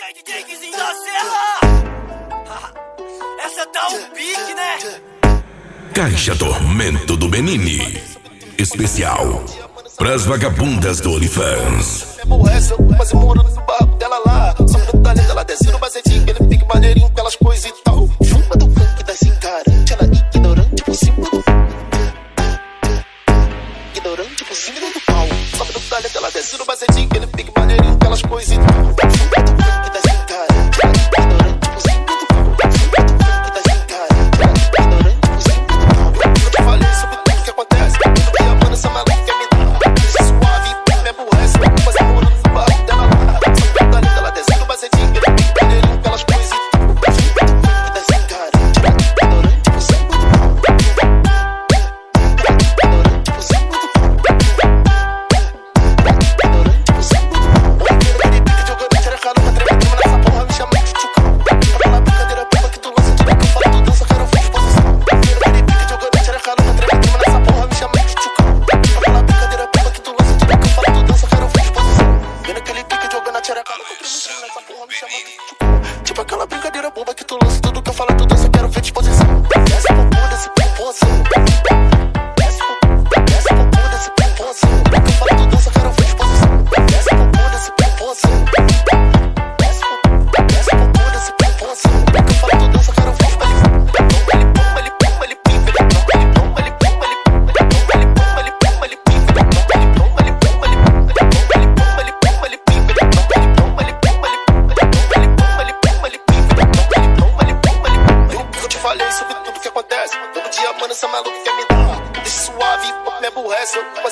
aí, DJ Guizinho da Serra. Essa tá um pique, né? Caixa Tormento do Benini. Especial pras vagabundas do OnlyFans. Essa, mas eu moro no barco dela lá. Só pro talento, ela desce no bazetinho. Ele fica maneirinho pelas coisas e tal. Fuma do funk das encarante. Ela ignorante por cima do. Ignorante por cima do pau. Só pro talento, ela desce no bazetinho. Ele fica maneirinho pelas coisas e tal. Fuma do funk das encarante. Ela ignorante por cima do pau. Fuma do funk das encarante. Ela ignorante por cima do pau. Eu te falei sobre tudo que acontece. Tudo que a mano, essa maluca quer me dar. Isso suave, me aborrece. Mas eu moro no barco dela lá. Só pro talento, ela desce no bazetinho. Ele fica maneirinho pelas coisas e tal. Fuma do funk das encarante. Ela ignorante por cima do pau. Ignorante por cima do pau. Ignorante por cima do pau. Aquele pique jogando xereca numa trema. Trema nessa porra, me chama de tchucão. Aquela brincadeira boba que tu lança. Tudo que eu falo, tu dança, quero ver exposição. Aquele pique jogando xereca numa trema. Trema nessa porra, me chama de tchucão. Aquela brincadeira boba que tu lança. Tudo que eu falo, tu dança, quero ver exposição. Vendo aquele pique jogando xereca numa trema. Nessa porra, me chama de tchucão. Tipo aquela brincadeira boba que tu lança. Tudo que eu falo, tu dança, quero ver disposição. Desce pro bunda, esse pomposo. Desce pro bunda, esse pomposo. Tudo que eu falo, tu dança, quero ver disposição. Desce pro bunda, esse pomposo. Desce pro bunda, esse pomposo. Tudo que eu falo, tu dança, quero ver disposição. Ele pumba, ele pica. Ele pumba, ele pumba, ele pica. Ele pumba, ele pumba, ele pica. Ele pumba, ele pumba, ele pica. Ele pumba, ele pumba, ele pica. Ele pumba, ele pumba, ele pica. Eu te falei sobre tudo que acontece. Todo dia, mano, essa maluca quer me dar. Deixa suave, me aborrece.